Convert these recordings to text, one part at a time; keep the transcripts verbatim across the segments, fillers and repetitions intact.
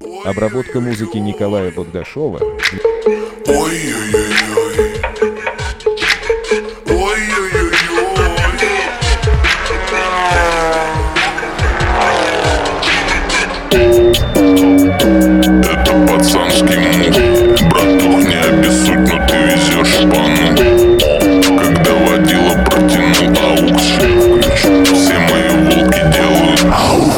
Обработка музыки Николая Богдашова. Ой-ой-ой-ой. Ой-ой-ой-ой. Это пацанский мув. Братух, не обессудь, но ты везешь шпану. Когда водила протянул аукс, все мои волки делают ау.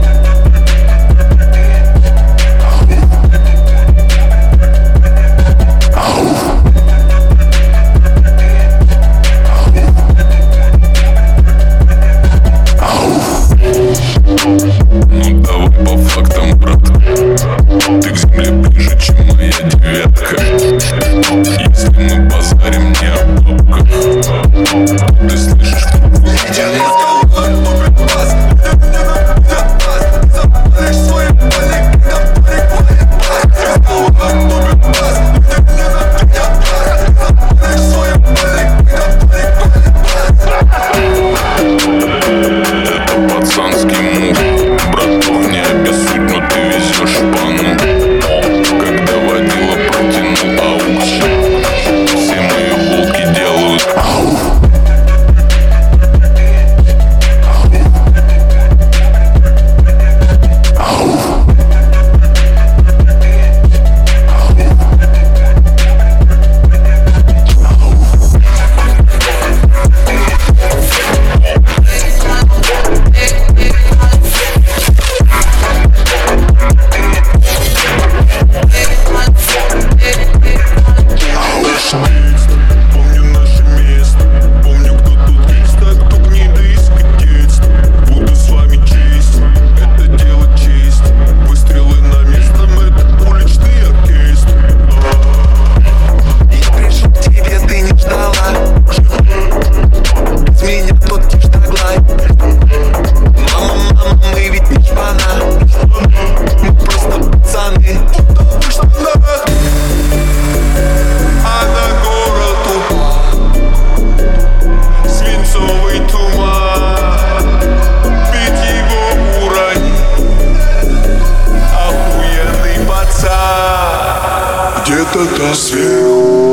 Ну давай по фактам, брат. Ты к земле ближе, чем моя девятка. Если мы базарим не о бабках, ты слышишь трубку? Это пацанский мув. Братух, не обессудь, но ты везешь шпану. Когда водила протянул аукс, все мои волки делают ау. Помню наше место, помню, кто тут есть, а кто гнида искать детство. Буду с вами честь, это дело честь. Выстрелы на местном, это уличный оркестр. Я пришел к тебе, ты не ждала. С меня тот тип штаглай. Мама, мама, мы ведь не шпана. Мы просто пацаны. А на город свинцовый туман, бить его уронить. Охуенный пацан. Где-то там сверху